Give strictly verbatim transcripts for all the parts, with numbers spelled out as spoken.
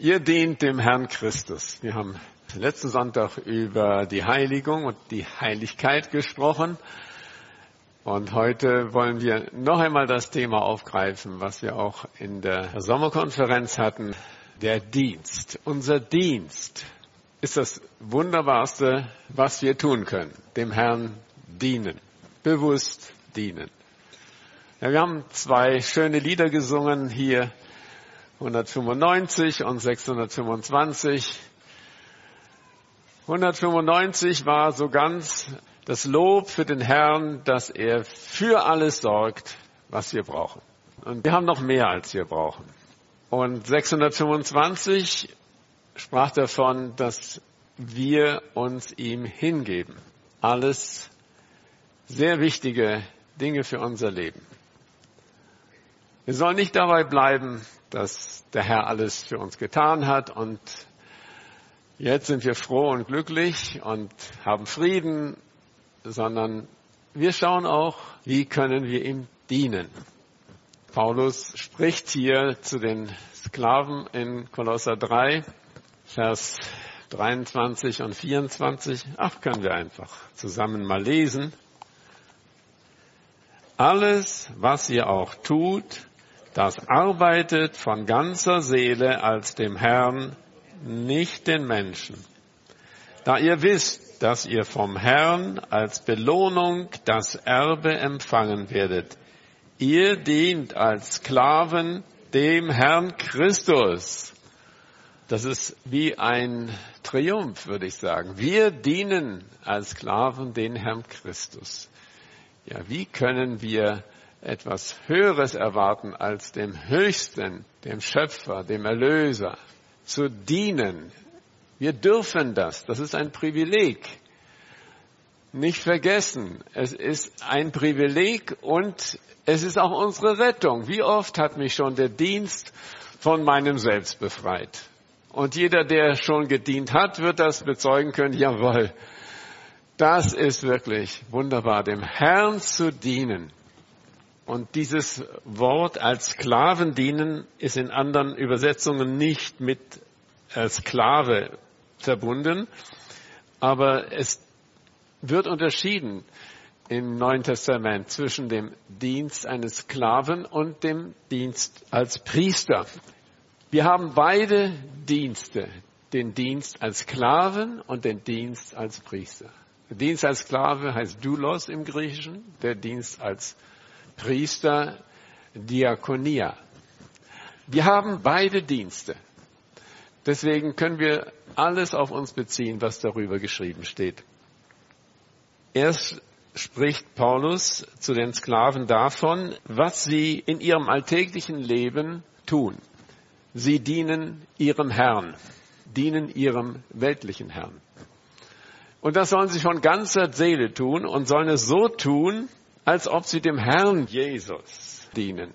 Ihr dient dem Herrn Christus. Wir haben letzten Sonntag über die Heiligung und die Heiligkeit gesprochen. Und heute wollen wir noch einmal das Thema aufgreifen, was wir auch in der Sommerkonferenz hatten. Der Dienst. Unser Dienst ist das Wunderbarste, was wir tun können. Dem Herrn dienen. Bewusst dienen. Ja, wir haben zwei schöne Lieder gesungen hier. hundertfünfundneunzig und sechshundertfünfundzwanzig. hundertfünfundneunzig war so ganz das Lob für den Herrn, dass er für alles sorgt, was wir brauchen. Und wir haben noch mehr, als wir brauchen. Und sechshundertfünfundzwanzig sprach davon, dass wir uns ihm hingeben. Alles sehr wichtige Dinge für unser Leben. Wir sollen nicht dabei bleiben, dass der Herr alles für uns getan hat und jetzt sind wir froh und glücklich und haben Frieden, sondern wir schauen auch, wie können wir ihm dienen. Paulus spricht hier zu den Sklaven in Kolosser drei, Vers dreiundzwanzig und vierundzwanzig. Ach, können wir einfach zusammen mal lesen. Alles, was ihr auch tut, das arbeitet von ganzer Seele als dem Herrn, nicht den Menschen. Da ihr wisst, dass ihr vom Herrn als Belohnung das Erbe empfangen werdet. Ihr dient als Sklaven dem Herrn Christus. Das ist wie ein Triumph, würde ich sagen. Wir dienen als Sklaven den Herrn Christus. Ja, wie können wir etwas Höheres erwarten als dem Höchsten, dem Schöpfer, dem Erlöser, zu dienen? Wir dürfen das. Das ist ein Privileg. Nicht vergessen, es ist ein Privileg und es ist auch unsere Rettung. Wie oft hat mich schon der Dienst von meinem Selbst befreit? Und jeder, der schon gedient hat, wird das bezeugen können. Jawohl, das ist wirklich wunderbar, dem Herrn zu dienen. Und dieses Wort als Sklaven dienen ist in anderen Übersetzungen nicht mit Sklave verbunden, aber es wird unterschieden im Neuen Testament zwischen dem Dienst eines Sklaven und dem Dienst als Priester. Wir haben beide Dienste, den Dienst als Sklaven und den Dienst als Priester. Der Dienst als Sklave heißt Doulos im Griechischen, der Dienst als Priester, Diakonia. Wir haben beide Dienste. Deswegen können wir alles auf uns beziehen, was darüber geschrieben steht. Erst spricht Paulus zu den Sklaven davon, was sie in ihrem alltäglichen Leben tun. Sie dienen ihrem Herrn, dienen ihrem weltlichen Herrn. Und das sollen sie von ganzer Seele tun und sollen es so tun, als ob sie dem Herrn Jesus dienen.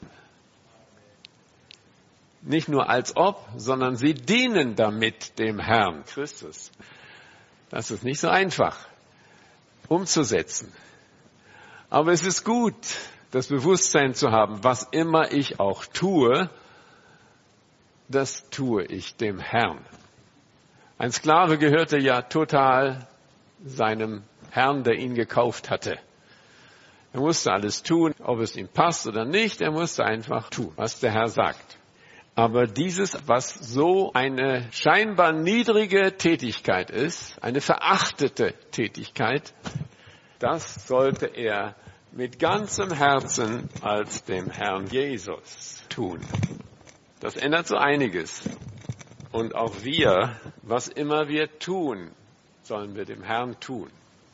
Nicht nur als ob, sondern sie dienen damit dem Herrn Christus. Das ist nicht so einfach umzusetzen. Aber es ist gut, das Bewusstsein zu haben, was immer ich auch tue, das tue ich dem Herrn. Ein Sklave gehörte ja total seinem Herrn, der ihn gekauft hatte. Er musste alles tun, ob es ihm passt oder nicht. Er musste einfach tun, was der Herr sagt. Aber dieses, was so eine scheinbar niedrige Tätigkeit ist, eine verachtete Tätigkeit, das sollte er mit ganzem Herzen als dem Herrn Jesus tun. Das ändert so einiges. Und auch wir, was immer wir tun, sollen wir dem Herrn tun.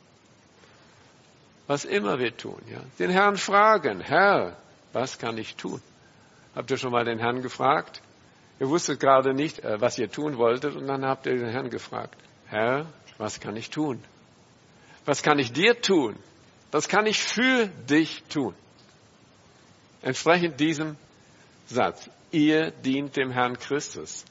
Was immer wir tun, ja. Den Herrn fragen, Herr, was kann ich tun? Habt ihr schon mal den Herrn gefragt? Ihr wusstet gerade nicht, was ihr tun wolltet, und dann habt ihr den Herrn gefragt. Herr, was kann ich tun? Was kann ich dir tun? Was kann ich für dich tun? Entsprechend diesem Satz. Ihr dient dem Herrn Christus.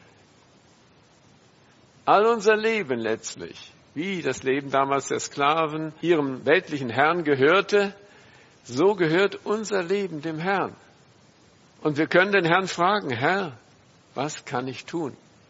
All unser Leben letztlich, wie das Leben damals der Sklaven ihrem weltlichen Herrn gehörte, so gehört unser Leben dem Herrn. Und wir können den Herrn fragen, Herr, was kann ich tun?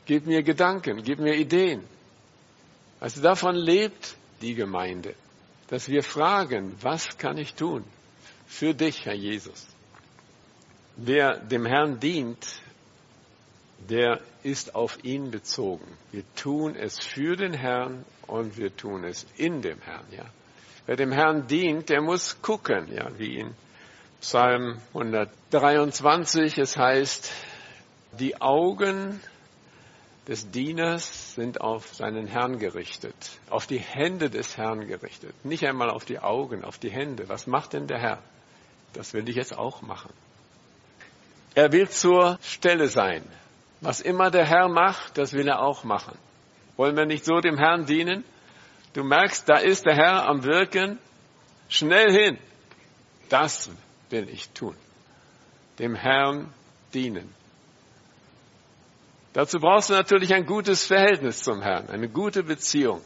Gib mir Gedanken, gib mir Ideen. Also davon lebt die Gemeinde, dass wir fragen, was kann ich tun für dich, Herr Jesus? Wer dem Herrn dient, der ist auf ihn bezogen. Wir tun es für den Herrn und wir tun es in dem Herrn. Ja. Wer dem Herrn dient, der muss gucken, ja, wie in Psalm hundertdreiundzwanzig, es heißt, die Augen des Dieners sind auf seinen Herrn gerichtet, auf die Hände des Herrn gerichtet. Nicht einmal auf die Augen, auf die Hände. Was macht denn der Herr? Das will ich jetzt auch machen. Er will zur Stelle sein. Was immer der Herr macht, das will er auch machen. Wollen wir nicht so dem Herrn dienen? Du merkst, da ist der Herr am Wirken. Schnell hin. Das will ich tun. Dem Herrn dienen. Dazu brauchst du natürlich ein gutes Verhältnis zum Herrn, eine gute Beziehung.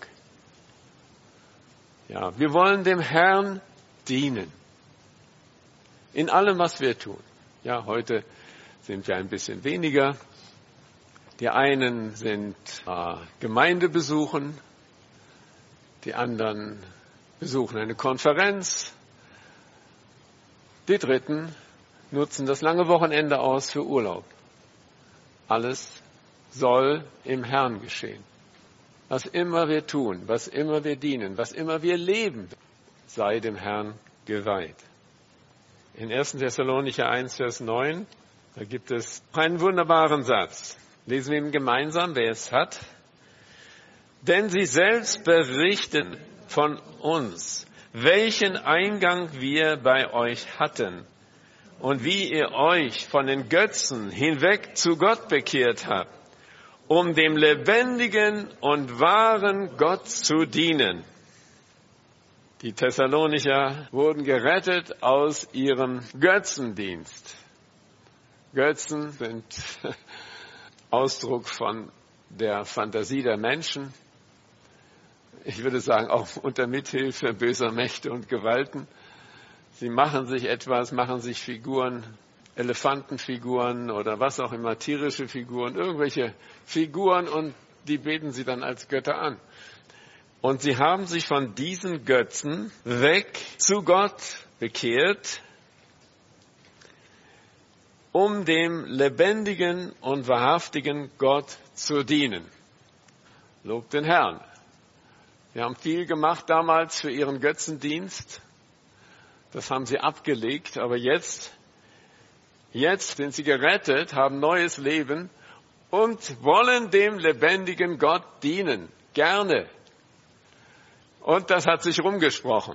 Ja, wir wollen dem Herrn dienen. In allem, was wir tun. Ja, heute sind wir ein bisschen weniger. Die einen sind äh, Gemeinde besuchen, die anderen besuchen eine Konferenz, die Dritten nutzen das lange Wochenende aus für Urlaub. Alles soll im Herrn geschehen. Was immer wir tun, was immer wir dienen, was immer wir leben, sei dem Herrn geweiht. In erster Thessalonicher eins, Vers neun, da gibt es einen wunderbaren Satz. Lesen wir ihn gemeinsam, wer es hat. Denn sie selbst berichten von uns, welchen Eingang wir bei euch hatten und wie ihr euch von den Götzen hinweg zu Gott bekehrt habt, um dem lebendigen und wahren Gott zu dienen. Die Thessalonicher wurden gerettet aus ihrem Götzendienst. Götzen sind Ausdruck von der Fantasie der Menschen. Ich würde sagen, auch unter Mithilfe böser Mächte und Gewalten. Sie machen sich etwas, machen sich Figuren, Elefantenfiguren oder was auch immer, tierische Figuren, irgendwelche Figuren und die beten sie dann als Götter an. Und sie haben sich von diesen Götzen weg zu Gott bekehrt, um dem lebendigen und wahrhaftigen Gott zu dienen. Lobt den Herrn. Wir haben viel gemacht damals für ihren Götzendienst. Das haben sie abgelegt, aber jetzt, jetzt sind sie gerettet, haben neues Leben und wollen dem lebendigen Gott dienen. Gerne. Und das hat sich rumgesprochen.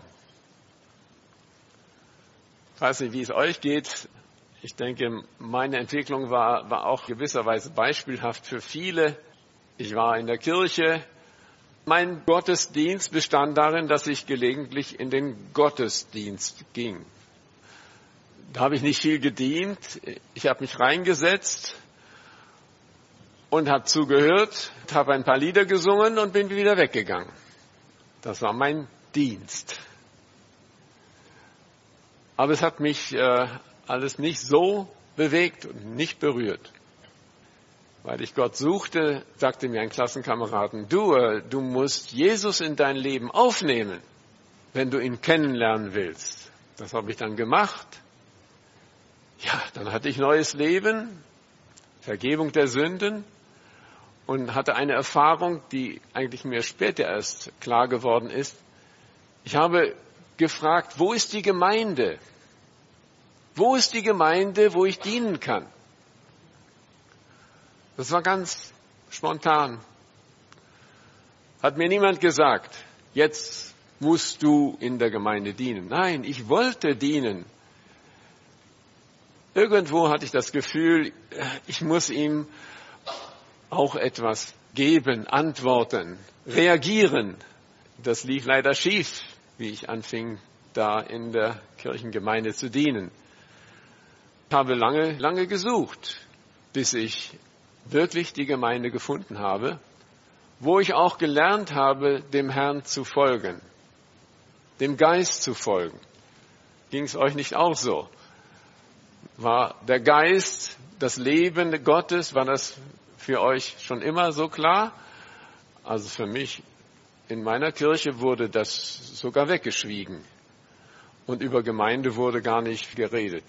Ich weiß nicht, wie es euch geht. Ich denke, meine Entwicklung war, war auch gewisserweise beispielhaft für viele. Ich war in der Kirche. Mein Gottesdienst bestand darin, dass ich gelegentlich in den Gottesdienst ging. Da habe ich nicht viel gedient. Ich habe mich reingesetzt und habe zugehört, habe ein paar Lieder gesungen und bin wieder weggegangen. Das war mein Dienst. Aber es hat mich äh, alles nicht so bewegt und nicht berührt. Weil ich Gott suchte, sagte mir ein Klassenkameraden, du, äh, du musst Jesus in dein Leben aufnehmen, wenn du ihn kennenlernen willst. Das habe ich dann gemacht. Ja, dann hatte ich neues Leben, Vergebung der Sünden und hatte eine Erfahrung, die eigentlich mir später erst klar geworden ist. Ich habe gefragt, wo ist die Gemeinde? Wo ist die Gemeinde, wo ich dienen kann? Das war ganz spontan. Hat mir niemand gesagt, jetzt musst du in der Gemeinde dienen. Nein, ich wollte dienen. Irgendwo hatte ich das Gefühl, ich muss ihm auch etwas geben, antworten, reagieren. Das lief leider schief, wie ich anfing, da in der Kirchengemeinde zu dienen. Ich habe lange, lange gesucht, bis ich wirklich die Gemeinde gefunden habe, wo ich auch gelernt habe, dem Herrn zu folgen, dem Geist zu folgen. Ging es euch nicht auch so? War der Geist, das Leben Gottes, war das für euch schon immer so klar? Also für mich, in meiner Kirche wurde das sogar weggeschwiegen. Und über Gemeinde wurde gar nicht geredet.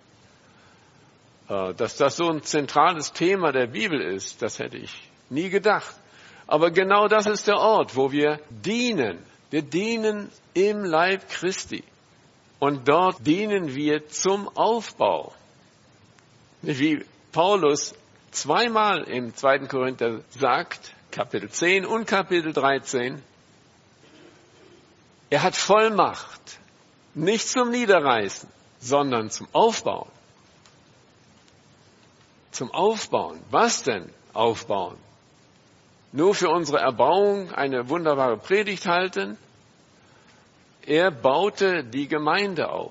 Dass das so ein zentrales Thema der Bibel ist, das hätte ich nie gedacht. Aber genau das ist der Ort, wo wir dienen. Wir dienen im Leib Christi. Und dort dienen wir zum Aufbau. Wie Paulus zweimal im zweiten Korinther sagt, Kapitel zehn und Kapitel dreizehn, er hat Vollmacht, nicht zum Niederreißen, sondern zum Aufbauen. Zum Aufbauen. Was denn aufbauen? Nur für unsere Erbauung eine wunderbare Predigt halten? Er baute die Gemeinde auf.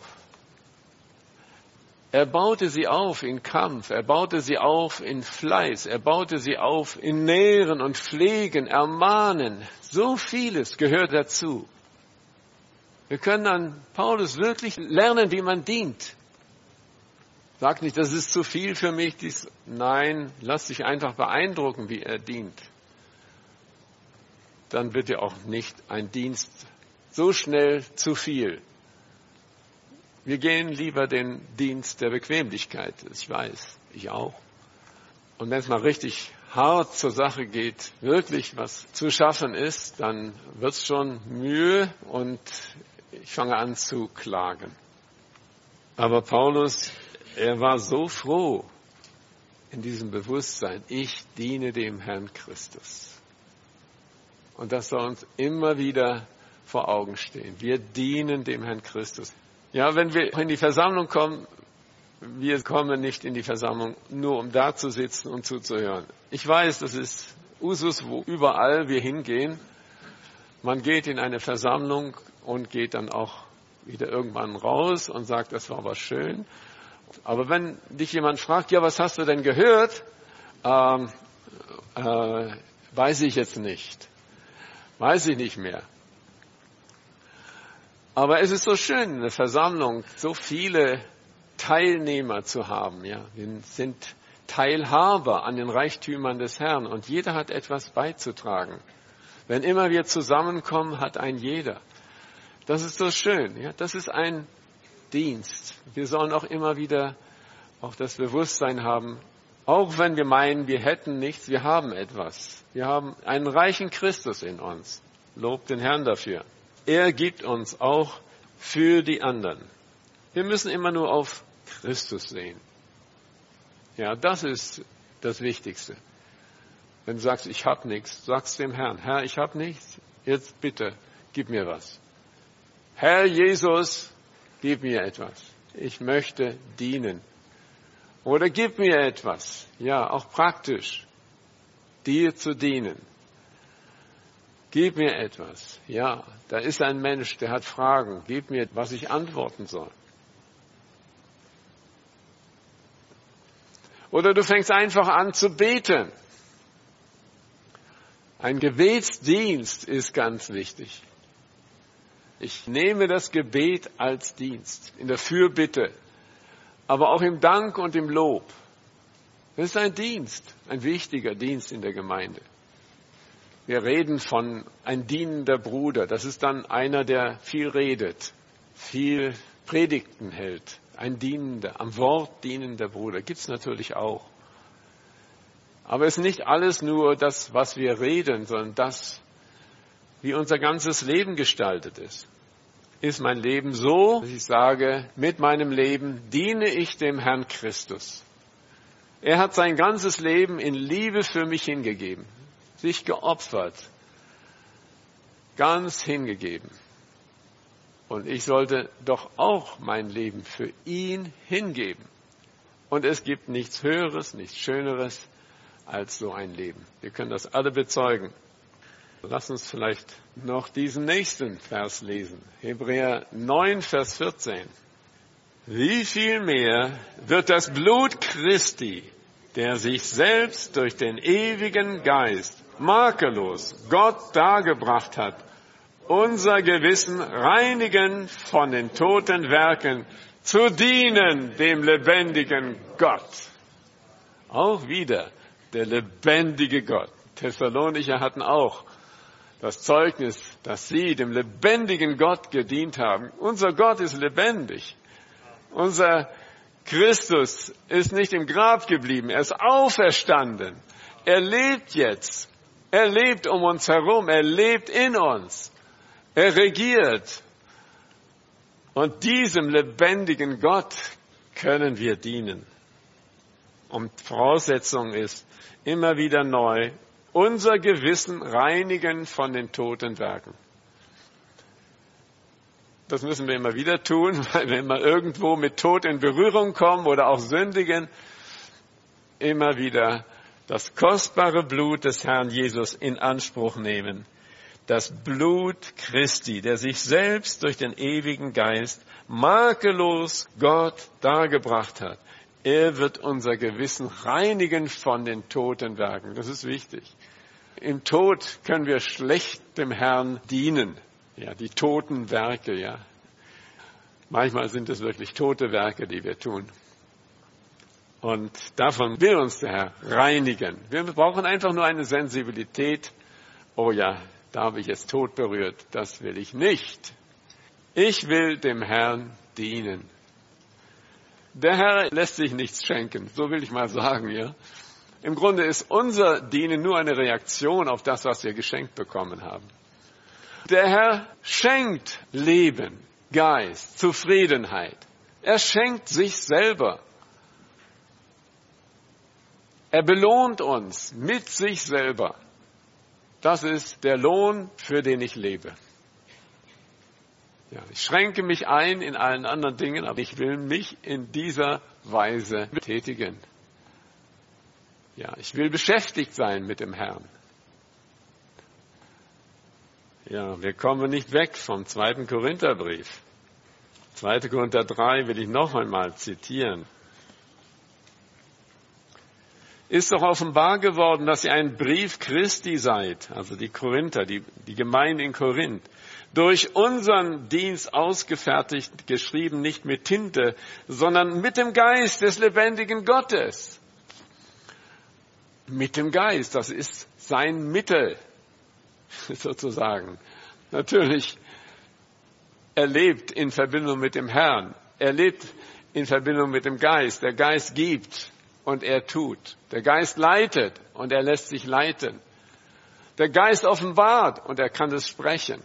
Er baute sie auf in Kampf, er baute sie auf in Fleiß, er baute sie auf in Nähren und Pflegen, Ermahnen. So vieles gehört dazu. Wir können an Paulus wirklich lernen, wie man dient. Sag nicht, das ist zu viel für mich. Dies, nein, lass dich einfach beeindrucken, wie er dient. Dann wird dir auch nicht ein Dienst so schnell zu viel. Wir gehen lieber den Dienst der Bequemlichkeit. Ich weiß, ich auch. Und wenn es mal richtig hart zur Sache geht, wirklich was zu schaffen ist, dann wird es schon Mühe und ich fange an zu klagen. Aber Paulus, er war so froh in diesem Bewusstsein, ich diene dem Herrn Christus. Und das soll uns immer wieder vor Augen stehen. Wir dienen dem Herrn Christus. Ja, wenn wir in die Versammlung kommen, wir kommen nicht in die Versammlung, nur um da zu sitzen und zuzuhören. Ich weiß, das ist Usus, wo überall wir hingehen. Man geht in eine Versammlung und geht dann auch wieder irgendwann raus und sagt, das war aber schön. Aber wenn dich jemand fragt, ja, was hast du denn gehört? Ähm, äh, weiß ich jetzt nicht. Weiß ich nicht mehr. Aber es ist so schön, in der Versammlung so viele Teilnehmer zu haben. Ja, wir sind Teilhaber an den Reichtümern des Herrn und jeder hat etwas beizutragen. Wenn immer wir zusammenkommen, hat ein jeder. Das ist so schön. Ja, das ist ein Dienst. Wir sollen auch immer wieder auch das Bewusstsein haben, auch wenn wir meinen, wir hätten nichts, wir haben etwas. Wir haben einen reichen Christus in uns. Lob den Herrn dafür. Er gibt uns auch für die anderen. Wir müssen immer nur auf Christus sehen. Ja, das ist das Wichtigste. Wenn du sagst, ich habe nichts, sagst dem Herrn, Herr, ich habe nichts, jetzt bitte, gib mir was. Herr Jesus, gib mir etwas. Ich möchte dienen. Oder gib mir etwas. Ja, auch praktisch. Dir zu dienen. Gib mir etwas. Ja, da ist ein Mensch, der hat Fragen. Gib mir, was ich antworten soll. Oder du fängst einfach an zu beten. Ein Gebetsdienst ist ganz wichtig. Ich nehme das Gebet als Dienst, in der Fürbitte, aber auch im Dank und im Lob. Das ist ein Dienst, ein wichtiger Dienst in der Gemeinde. Wir reden von ein dienender Bruder. Das ist dann einer, der viel redet, viel Predigten hält. Ein dienender, am Wort dienender Bruder. Gibt es natürlich auch. Aber es ist nicht alles nur das, was wir reden, sondern das, wie unser ganzes Leben gestaltet ist. Ist mein Leben so, dass ich sage, mit meinem Leben diene ich dem Herrn Christus. Er hat sein ganzes Leben in Liebe für mich hingegeben. Sich geopfert, ganz hingegeben. Und ich sollte doch auch mein Leben für ihn hingeben. Und es gibt nichts Höheres, nichts Schöneres als so ein Leben. Wir können das alle bezeugen. Lass uns vielleicht noch diesen nächsten Vers lesen. Hebräer neun, Vers vierzehn. Wie viel mehr wird das Blut Christi, der sich selbst durch den ewigen Geist makellos Gott dargebracht hat, unser Gewissen reinigen von den toten Werken, zu dienen dem lebendigen Gott. Auch wieder der lebendige Gott. Thessalonicher hatten auch das Zeugnis, dass sie dem lebendigen Gott gedient haben. Unser Gott ist lebendig. Unser Christus ist nicht im Grab geblieben, er ist auferstanden. Er lebt jetzt. Er lebt um uns herum, er lebt in uns. Er regiert. Und diesem lebendigen Gott können wir dienen. Und Voraussetzung ist immer wieder neu, unser Gewissen reinigen von den toten Werken. Das müssen wir immer wieder tun, weil wenn wir irgendwo mit Tod in Berührung kommen oder auch sündigen, immer wieder das kostbare Blut des Herrn Jesus in Anspruch nehmen. Das Blut Christi, der sich selbst durch den ewigen Geist makellos Gott dargebracht hat. Er wird unser Gewissen reinigen von den toten Werken. Das ist wichtig. Im Tod können wir schlecht dem Herrn dienen. Ja, die toten Werke, ja. Manchmal sind es wirklich tote Werke, die wir tun. Und davon will uns der Herr reinigen. Wir brauchen einfach nur eine Sensibilität. Oh ja, da habe ich jetzt Tod berührt. Das will ich nicht. Ich will dem Herrn dienen. Der Herr lässt sich nichts schenken, so will ich mal sagen, ja. Im Grunde ist unser Dienen nur eine Reaktion auf das, was wir geschenkt bekommen haben. Der Herr schenkt Leben, Geist, Zufriedenheit. Er schenkt sich selber. Er belohnt uns mit sich selber. Das ist der Lohn, für den ich lebe. Ja, ich schränke mich ein in allen anderen Dingen, aber ich will mich in dieser Weise betätigen. Ja, ich will beschäftigt sein mit dem Herrn. Ja, wir kommen nicht weg vom zweiten Korintherbrief. zweiter Korinther drei will ich noch einmal zitieren. Ist doch offenbar geworden, dass ihr ein Brief Christi seid, also die Korinther, die, die Gemeinde in Korinth, durch unseren Dienst ausgefertigt, geschrieben nicht mit Tinte, sondern mit dem Geist des lebendigen Gottes. Mit dem Geist, das ist sein Mittel, sozusagen. Natürlich, er lebt in Verbindung mit dem Herrn. Er lebt in Verbindung mit dem Geist. Der Geist gibt und er tut. Der Geist leitet und er lässt sich leiten. Der Geist offenbart und er kann es sprechen.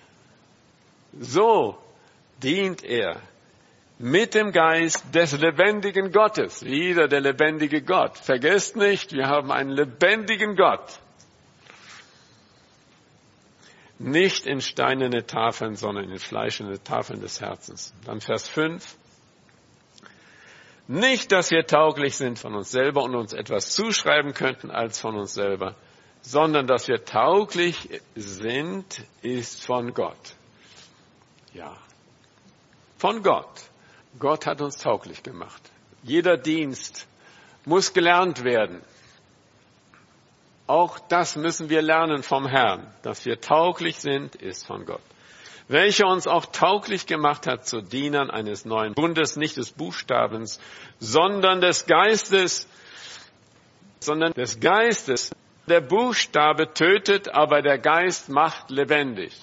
So dient er mit dem Geist des lebendigen Gottes. Wieder der lebendige Gott. Vergesst nicht, wir haben einen lebendigen Gott. Nicht in steinerne Tafeln, sondern in fleischende Tafeln des Herzens. Dann Vers fünf. Nicht, dass wir tauglich sind von uns selber und uns etwas zuschreiben könnten als von uns selber, sondern dass wir tauglich sind, ist von Gott. Ja, von Gott. Gott hat uns tauglich gemacht. Jeder Dienst muss gelernt werden. Auch das müssen wir lernen vom Herrn. Dass wir tauglich sind, ist von Gott. Welcher uns auch tauglich gemacht hat zu Dienern eines neuen Bundes, nicht des Buchstabens, sondern des Geistes, sondern des Geistes. Der Buchstabe tötet, aber der Geist macht lebendig.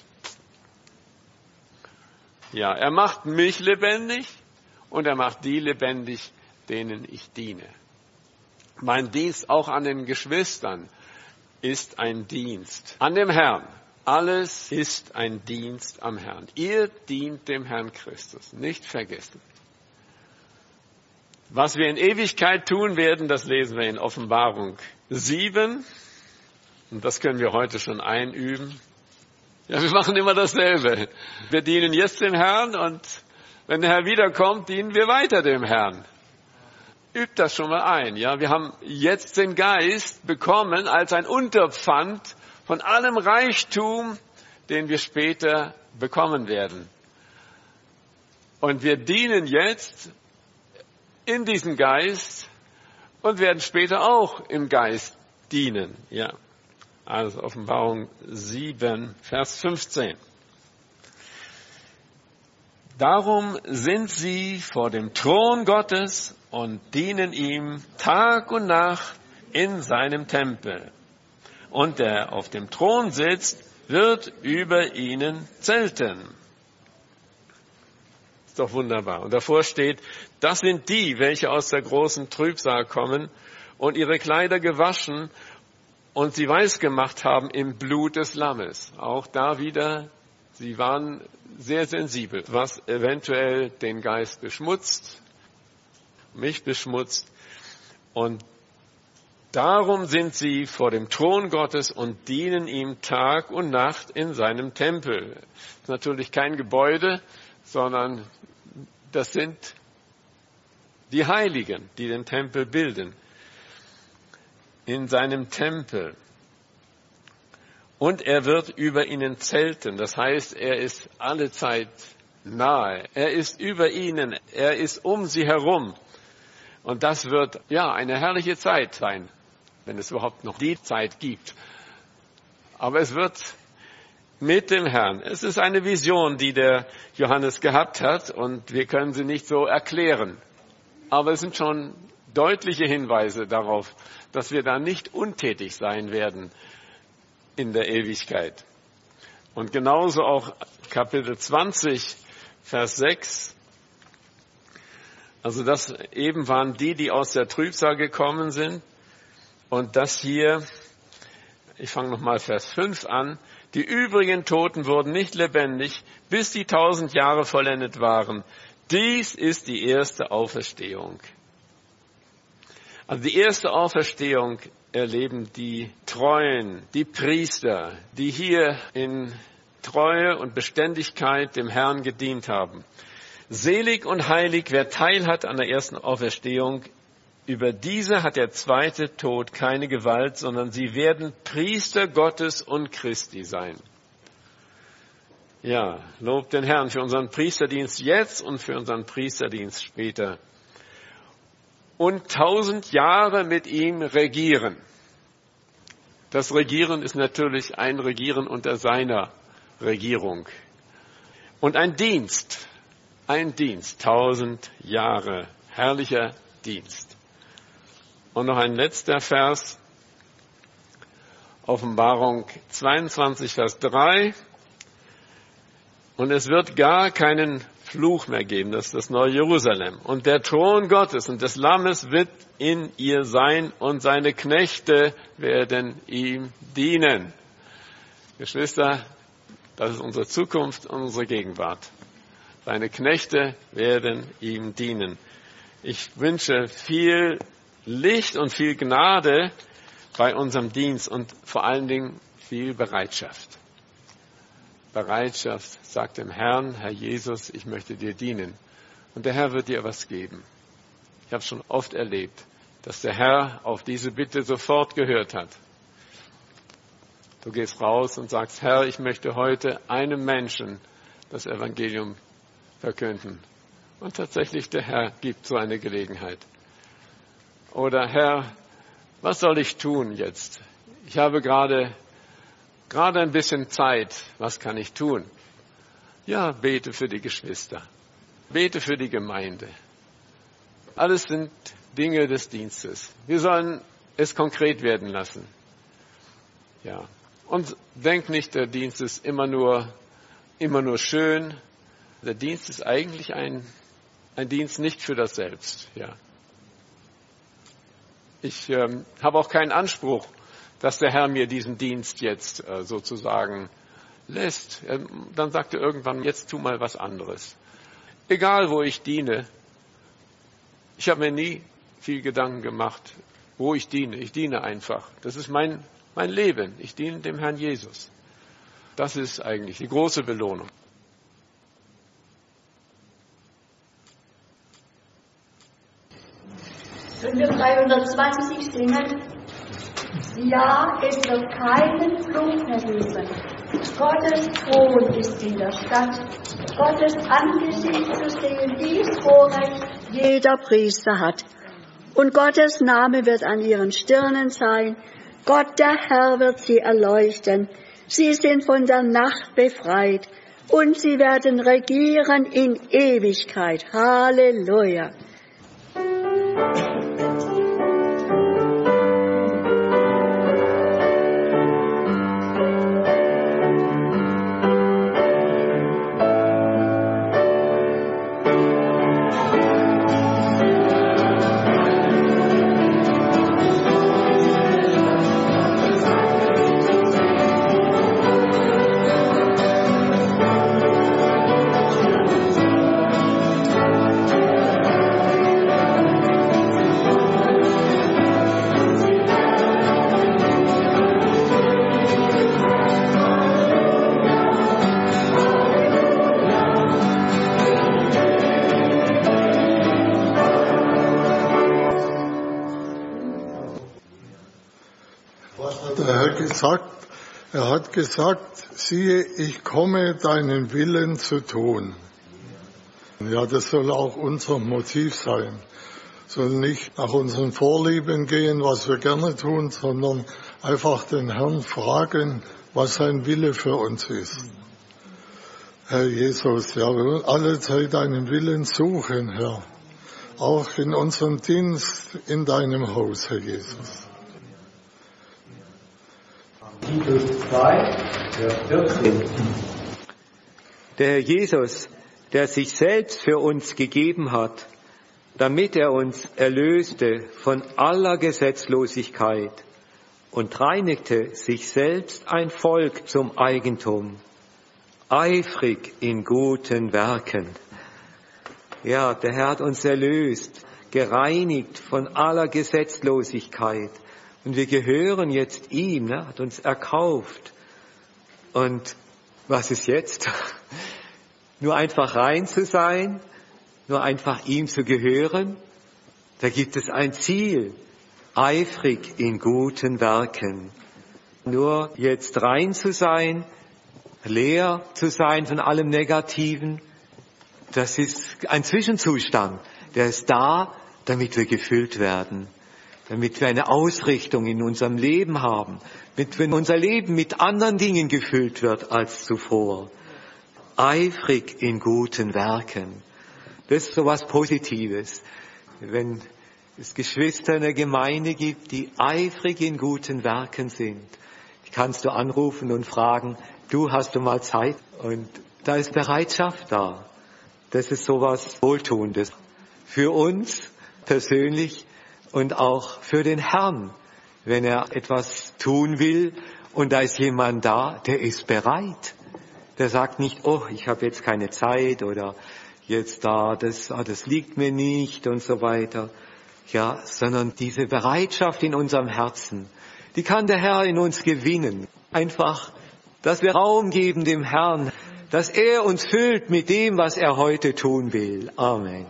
Ja, er macht mich lebendig und er macht die lebendig, denen ich diene. Mein Dienst auch an den Geschwistern ist ein Dienst an dem Herrn. Alles ist ein Dienst am Herrn. Ihr dient dem Herrn Christus. Nicht vergessen. Was wir in Ewigkeit tun werden, das lesen wir in Offenbarung sieben. Und das können wir heute schon einüben. Ja, wir machen immer dasselbe. Wir dienen jetzt dem Herrn und wenn der Herr wiederkommt, dienen wir weiter dem Herrn. Übt das schon mal ein. Ja, wir haben jetzt den Geist bekommen als ein Unterpfand von allem Reichtum, den wir später bekommen werden. Und wir dienen jetzt in diesem Geist und werden später auch im Geist dienen. Ja. Also Offenbarung sieben, Vers fünfzehn. Darum sind sie vor dem Thron Gottes und dienen ihm Tag und Nacht in seinem Tempel. Und der auf dem Thron sitzt, wird über ihnen zelten. Ist doch wunderbar. Und davor steht, das sind die, welche aus der großen Trübsal kommen und ihre Kleider gewaschen und sie weiß gemacht haben im Blut des Lammes. Auch da wieder, sie waren sehr sensibel, was eventuell den Geist beschmutzt, mich beschmutzt. Und darum sind sie vor dem Thron Gottes und dienen ihm Tag und Nacht in seinem Tempel. Das ist natürlich kein Gebäude, sondern das sind die Heiligen, die den Tempel bilden. In seinem Tempel. Und er wird über ihnen zelten. Das heißt, er ist alle Zeit nahe. Er ist über ihnen. Er ist um sie herum. Und das wird, ja, eine herrliche Zeit sein, wenn es überhaupt noch die Zeit gibt. Aber es wird mit dem Herrn. Es ist eine Vision, die der Johannes gehabt hat und wir können sie nicht so erklären. Aber es sind schon deutliche Hinweise darauf, dass wir da nicht untätig sein werden in der Ewigkeit. Und genauso auch Kapitel zwanzig, Vers sechs. Also das eben waren die, die aus der Trübsal gekommen sind. Und das hier, ich fange nochmal Vers fünf an. Die übrigen Toten wurden nicht lebendig, bis die tausend Jahre vollendet waren. Dies ist die erste Auferstehung. Also die erste Auferstehung erleben die Treuen, die Priester, die hier in Treue und Beständigkeit dem Herrn gedient haben. Selig und heilig, wer Teil hat an der ersten Auferstehung, über diese hat der zweite Tod keine Gewalt, sondern sie werden Priester Gottes und Christi sein. Ja, lobt den Herrn für unseren Priesterdienst jetzt und für unseren Priesterdienst später. Und tausend Jahre mit ihm regieren. Das Regieren ist natürlich ein Regieren unter seiner Regierung. Und ein Dienst, ein Dienst, tausend Jahre, herrlicher Dienst. Und noch ein letzter Vers, Offenbarung zweiundzwanzig, Vers drei. Und es wird gar keinen Fluch mehr geben, das ist das neue Jerusalem. Und der Thron Gottes und des Lammes wird in ihr sein und seine Knechte werden ihm dienen. Geschwister, das ist unsere Zukunft, unsere Gegenwart. Seine Knechte werden ihm dienen. Ich wünsche viel Licht und viel Gnade bei unserem Dienst und vor allen Dingen viel Bereitschaft. Bereitschaft, sagt dem Herrn, Herr Jesus, ich möchte dir dienen. Und der Herr wird dir was geben. Ich habe schon oft erlebt, dass der Herr auf diese Bitte sofort gehört hat. Du gehst raus und sagst, Herr, ich möchte heute einem Menschen das Evangelium verkünden. Und tatsächlich der Herr gibt so eine Gelegenheit. Oder Herr, was soll ich tun jetzt? Ich habe gerade gerade ein bisschen Zeit. Was kann ich tun? Ja, bete für die Geschwister. Bete für die Gemeinde. Alles sind Dinge des Dienstes. Wir sollen es konkret werden lassen. Ja. Und denk nicht, der Dienst ist immer nur, immer nur schön. Der Dienst ist eigentlich ein, ein Dienst nicht für das Selbst. Ja. Ich ähm, habe auch keinen Anspruch, dass der Herr mir diesen Dienst jetzt äh, sozusagen lässt. Er, dann sagt er irgendwann, jetzt tu mal was anderes. Egal, wo ich diene. Ich habe mir nie viel Gedanken gemacht, wo ich diene. Ich diene einfach. Das ist mein, mein Leben. Ich diene dem Herrn Jesus. Das ist eigentlich die große Belohnung. Wenn wir dreihundertzwanzig singen, ja, es wird keinen Fluch mehr geben. Gottes Thron ist in der Stadt. Gottes Angesicht zu sehen, dies Vorrecht jeder Priester hat. Und Gottes Name wird an ihren Stirnen sein. Gott, der Herr, wird sie erleuchten. Sie sind von der Nacht befreit und sie werden regieren in Ewigkeit. Halleluja. Was hat der Herr gesagt? Er hat gesagt, siehe, ich komme, deinen Willen zu tun. Ja, das soll auch unser Motiv sein. Soll nicht nach unseren Vorlieben gehen, was wir gerne tun, sondern einfach den Herrn fragen, was sein Wille für uns ist. Herr Jesus, ja, wir wollen alle Zeit deinen Willen suchen, Herr. Auch in unserem Dienst in deinem Haus, Herr Jesus. Titus zwei, Vers vierzehn. Der Herr Jesus, der sich selbst für uns gegeben hat, damit er uns erlöste von aller Gesetzlosigkeit und reinigte sich selbst ein Volk zum Eigentum, eifrig in guten Werken. Ja, der Herr hat uns erlöst, gereinigt von aller Gesetzlosigkeit. Und wir gehören jetzt ihm, ne? Hat uns erkauft. Und was ist jetzt? Nur einfach rein zu sein, nur einfach ihm zu gehören? Da gibt es ein Ziel, eifrig in guten Werken. Nur jetzt rein zu sein, leer zu sein von allem Negativen, das ist ein Zwischenzustand. Der ist da, damit wir gefüllt werden. Damit wir eine Ausrichtung in unserem Leben haben, damit wenn unser Leben mit anderen Dingen gefüllt wird als zuvor. Eifrig in guten Werken. Das ist so was Positives. Wenn es Geschwister in der Gemeinde gibt, die eifrig in guten Werken sind, die kannst du anrufen und fragen, du, hast du mal Zeit? Und da ist Bereitschaft da. Das ist so was Wohltuendes. Für uns persönlich, und auch für den Herrn, wenn er etwas tun will und da ist jemand da, der ist bereit. Der sagt nicht, oh, ich habe jetzt keine Zeit oder jetzt da, das, ah, das liegt mir nicht und so weiter. Ja, sondern diese Bereitschaft in unserem Herzen, die kann der Herr in uns gewinnen. Einfach, dass wir Raum geben dem Herrn, dass er uns füllt mit dem, was er heute tun will. Amen.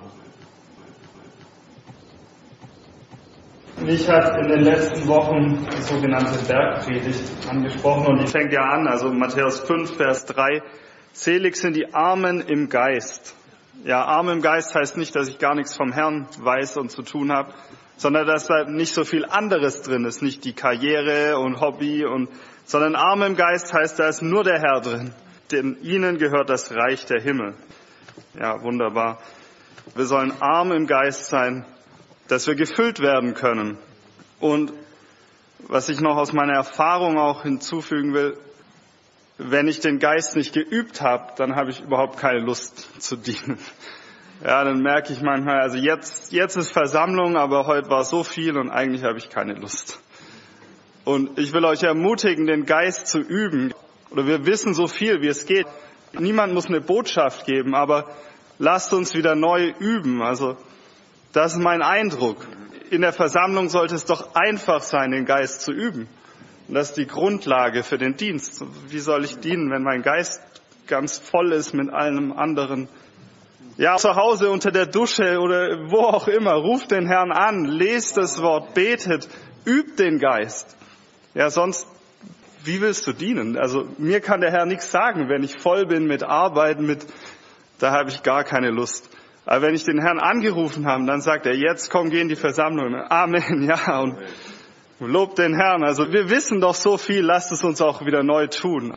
Mich hat in den letzten Wochen die sogenannte Bergpredigt angesprochen und die fängt ja an, also Matthäus fünf, Vers drei, selig sind die Armen im Geist. Ja, arm im Geist heißt nicht, dass ich gar nichts vom Herrn weiß und zu tun habe, sondern dass da nicht so viel anderes drin ist, nicht die Karriere und Hobby, und sondern arm im Geist heißt, da ist nur der Herr drin, denn ihnen gehört das Reich der Himmel. Ja, wunderbar. Wir sollen arm im Geist sein, dass wir gefüllt werden können. Und was ich noch aus meiner Erfahrung auch hinzufügen will, wenn ich den Geist nicht geübt habe, dann habe ich überhaupt keine Lust zu dienen. Ja, dann merke ich manchmal, also jetzt, jetzt ist Versammlung, aber heute war so viel und eigentlich habe ich keine Lust. Und ich will euch ermutigen, den Geist zu üben. Oder wir wissen so viel, wie es geht. Niemand muss eine Botschaft geben, aber lasst uns wieder neu üben. Also das ist mein Eindruck. In der Versammlung sollte es doch einfach sein, den Geist zu üben. Und das ist die Grundlage für den Dienst. Wie soll ich dienen, wenn mein Geist ganz voll ist mit allem anderen? Ja, zu Hause unter der Dusche oder wo auch immer, ruft den Herrn an, lest das Wort, betet, übt den Geist. Ja, sonst, wie willst du dienen? Also mir kann der Herr nichts sagen, wenn ich voll bin mit Arbeiten, mit, da habe ich gar keine Lust. Aber wenn ich den Herrn angerufen habe, dann sagt er, jetzt komm, geh in die Versammlung. Amen, ja, und lob den Herrn. Also wir wissen doch so viel, lasst es uns auch wieder neu tun.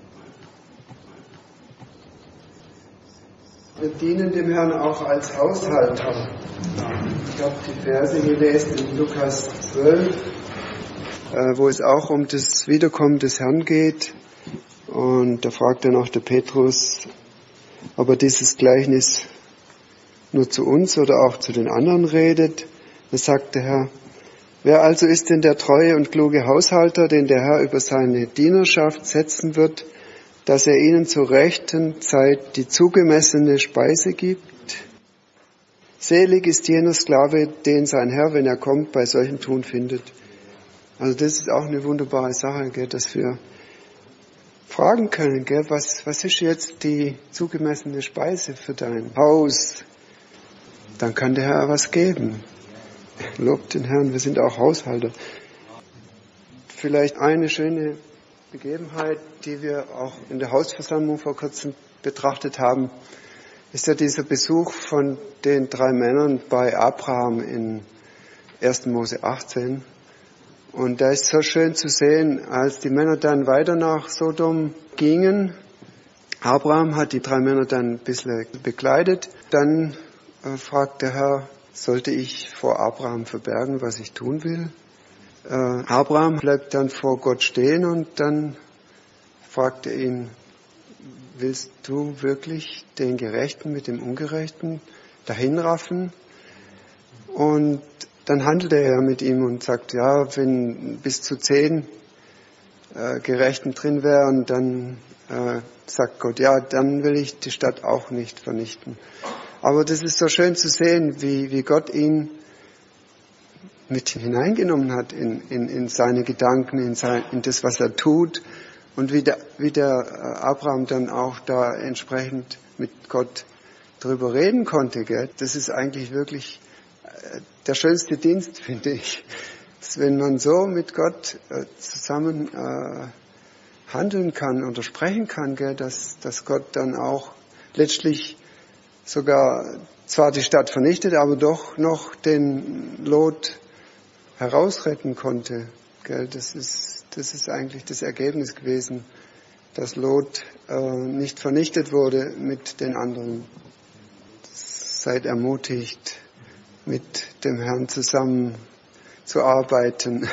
Wir dienen dem Herrn auch als Haushalter. Ich habe die Verse gelesen in Lukas zwölf, wo es auch um das Wiederkommen des Herrn geht. Und da fragt dann auch der Petrus, ob er dieses Gleichnis nur zu uns oder auch zu den anderen redet. Da sagt der Herr, wer also ist denn der treue und kluge Haushalter, den der Herr über seine Dienerschaft setzen wird, dass er ihnen zur rechten Zeit die zugemessene Speise gibt? Selig ist jener Sklave, den sein Herr, wenn er kommt, bei solchem Tun findet. Also das ist auch eine wunderbare Sache, gell, dass wir fragen können, gell, was, was ist jetzt die zugemessene Speise für dein Haus? Dann kann der Herr was geben. Lobt den Herrn, wir sind auch Haushalter. vielleicht eine schöne Begebenheit, die wir auch in der Hausversammlung vor kurzem betrachtet haben, ist ja dieser Besuch von den drei Männern bei Abraham in erster Mose achtzehn. Und da ist so schön zu sehen, als die Männer dann weiter nach Sodom gingen. Abraham hat die drei Männer dann ein bisschen begleitet. Dann äh, fragt der Herr, sollte ich vor Abraham verbergen, was ich tun will? Äh, Abraham bleibt dann vor Gott stehen und dann fragt er ihn, willst du wirklich den Gerechten mit dem Ungerechten dahinraffen? Und dann handelt er mit ihm und sagt, ja, wenn bis zu zehn äh, Gerechten drin wären, dann äh, sagt Gott, ja, dann will ich die Stadt auch nicht vernichten. Aber das ist so schön zu sehen, wie, wie Gott ihn mit hineingenommen hat in, in, in seine Gedanken, in, sein, in das, was er tut. Und wie der, wie der Abraham dann auch da entsprechend mit Gott drüber reden konnte. Gell? Das ist eigentlich wirklich der schönste Dienst, finde ich. Dass wenn man so mit Gott zusammen äh, handeln kann oder sprechen kann, gell? Dass, dass Gott dann auch letztlich sogar zwar die Stadt vernichtet, aber doch noch den Lot herausretten konnte. Gell? Das ist, das ist eigentlich das Ergebnis gewesen, dass Lot äh, nicht vernichtet wurde mit den anderen. Seid ermutigt, mit dem Herrn zusammen zu arbeiten.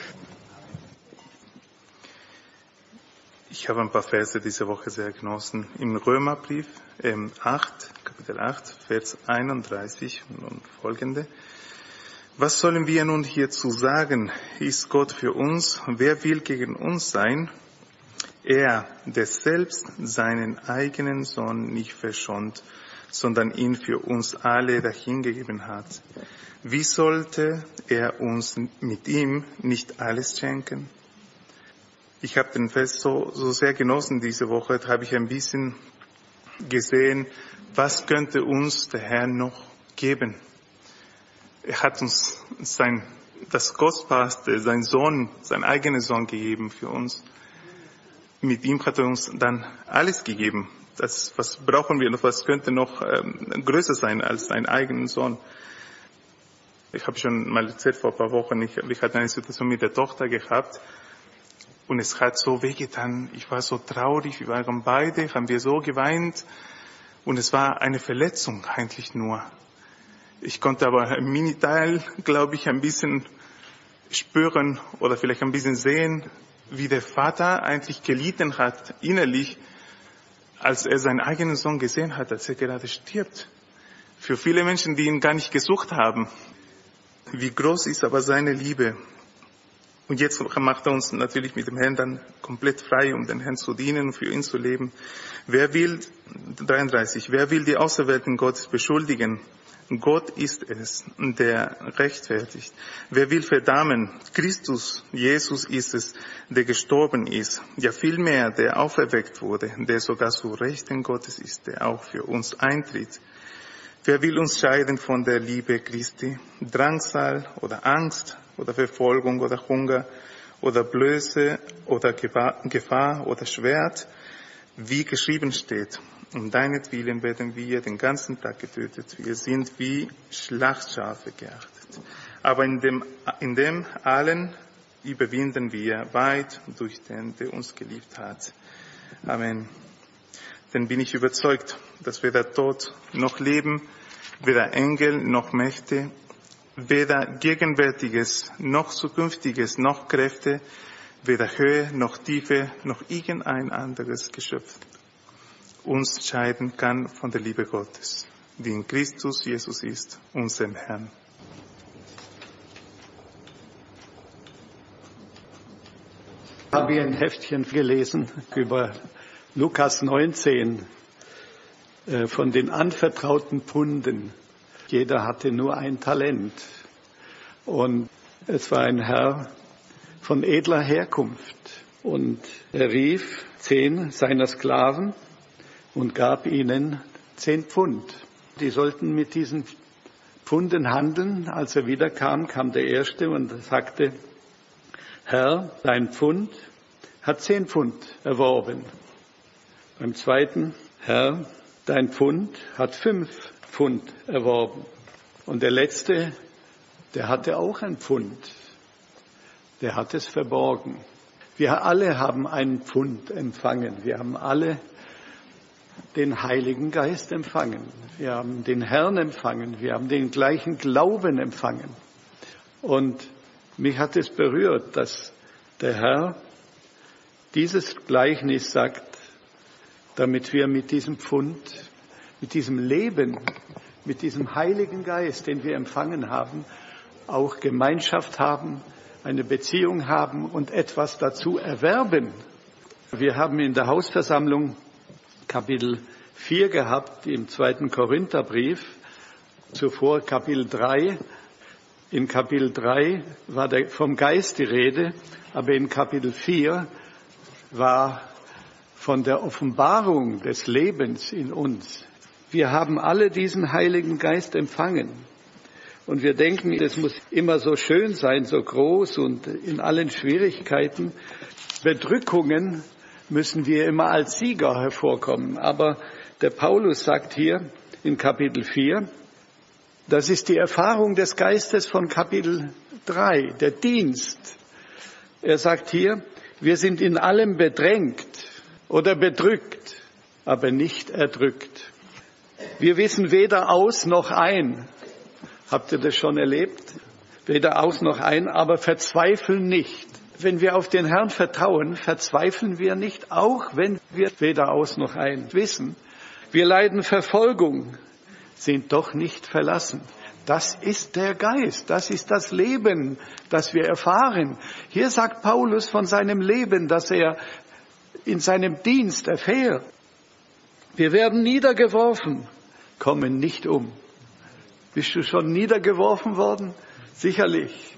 Ich habe ein paar Verse diese Woche sehr genossen. Im Römerbrief ähm, acht, Kapitel acht, Vers einunddreißig und folgende. Was sollen wir nun hierzu sagen? Ist Gott für uns? Wer will gegen uns sein? Er, der selbst seinen eigenen Sohn nicht verschont, sondern ihn für uns alle dahingegeben hat. Wie sollte er uns mit ihm nicht alles schenken? Ich habe den Vers so, so sehr genossen diese Woche, da habe ich ein bisschen gesehen, was könnte uns der Herr noch geben. Er hat uns sein, das Kostbarste, sein Sohn, sein eigener Sohn gegeben für uns. Mit ihm hat er uns dann alles gegeben. Das, was brauchen wir noch? Was könnte noch ähm, größer sein als sein eigenen Sohn? Ich habe schon mal erzählt vor ein paar Wochen, ich, ich hatte eine Situation mit der Tochter gehabt und es hat so wehgetan. Ich war so traurig, wir waren beide, haben wir so geweint und es war eine Verletzung eigentlich nur. Ich konnte aber ein Miniteil, glaube ich, ein bisschen spüren oder vielleicht ein bisschen sehen, wie der Vater eigentlich gelitten hat innerlich, als er seinen eigenen Sohn gesehen hat, als er gerade stirbt. Für viele Menschen, die ihn gar nicht gesucht haben. Wie groß ist aber seine Liebe. Und jetzt macht er uns natürlich mit dem Herrn dann komplett frei, um den Herrn zu dienen und für ihn zu leben. Wer will, dreiunddreißig, wer will die Auserwählten Gottes beschuldigen? Gott ist es, der rechtfertigt. Wer will verdammen? Christus, Jesus ist es, der gestorben ist. Ja vielmehr, der auferweckt wurde, der sogar zu Rechten Gottes ist, der auch für uns eintritt. Wer will uns scheiden von der Liebe Christi? Drangsal oder Angst oder Verfolgung oder Hunger oder Blöße oder Gefahr oder Schwert? Wie geschrieben steht, um deinetwillen werden wir den ganzen Tag getötet. Wir sind wie Schlachtschafe geachtet. Aber in dem, in dem allen überwinden wir weit durch den, der uns geliebt hat. Amen. Denn bin ich überzeugt, dass weder Tod noch Leben, weder Engel noch Mächte, weder Gegenwärtiges noch Zukünftiges noch Kräfte, weder Höhe noch Tiefe noch irgendein anderes Geschöpf uns scheiden kann von der Liebe Gottes, die in Christus Jesus ist, unserem Herrn. Habe ich ein Heftchen gelesen über Lukas neunzehn von den anvertrauten Pfunden. Jeder hatte nur ein Talent. Und es war ein Herr von edler Herkunft. Und er rief zehn seiner Sklaven und gab ihnen zehn Pfund. Die sollten mit diesen Pfunden handeln. Als er wiederkam, kam der Erste und sagte, Herr, dein Pfund hat zehn Pfund erworben. Beim zweiten, Herr, dein Pfund hat fünf Pfund erworben. Und der letzte, der hatte auch ein Pfund. Der hat es verborgen. Wir alle haben einen Pfund empfangen. Wir haben alle den Heiligen Geist empfangen. Wir haben den Herrn empfangen. Wir haben den gleichen Glauben empfangen. Und mich hat es berührt, dass der Herr dieses Gleichnis sagt, damit wir mit diesem Pfund, mit diesem Leben, mit diesem Heiligen Geist, den wir empfangen haben, auch Gemeinschaft haben, eine Beziehung haben und etwas dazu erwerben. Wir haben in der Hausversammlung Kapitel vier gehabt, im zweiten Korintherbrief, zuvor Kapitel drei. In Kapitel drei war der, vom Geist die Rede, aber in Kapitel vier war von der Offenbarung des Lebens in uns. Wir haben alle diesen Heiligen Geist empfangen. Und wir denken, es muss immer so schön sein, so groß und in allen Schwierigkeiten. Bedrückungen müssen wir immer als Sieger hervorkommen. Aber der Paulus sagt hier in Kapitel vier, das ist die Erfahrung des Geistes von Kapitel drei, der Dienst. Er sagt hier, wir sind in allem bedrängt oder bedrückt, aber nicht erdrückt. Wir wissen weder aus noch ein. Habt ihr das schon erlebt? Weder aus noch ein, aber verzweifeln nicht. Wenn wir auf den Herrn vertrauen, verzweifeln wir nicht, auch wenn wir weder aus noch ein wissen. Wir leiden Verfolgung, sind doch nicht verlassen. Das ist der Geist, das ist das Leben, das wir erfahren. Hier sagt Paulus von seinem Leben, das er in seinem Dienst erfährt. Wir werden niedergeworfen, kommen nicht um. Bist du schon niedergeworfen worden? Sicherlich.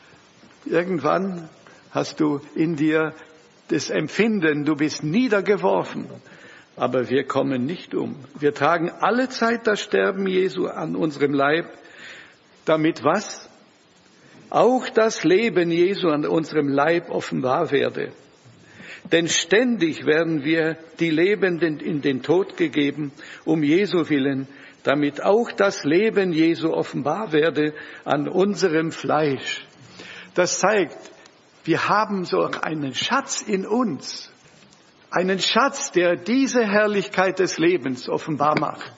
Irgendwann hast du in dir das Empfinden, du bist niedergeworfen. Aber wir kommen nicht um. Wir tragen alle Zeit das Sterben Jesu an unserem Leib, damit was? Auch das Leben Jesu an unserem Leib offenbar werde. Denn ständig werden wir die Lebenden in den Tod gegeben, um Jesu willen, damit auch das Leben Jesu offenbar werde an unserem Fleisch. Das zeigt, wir haben so einen Schatz in uns, einen Schatz, der diese Herrlichkeit des Lebens offenbar macht.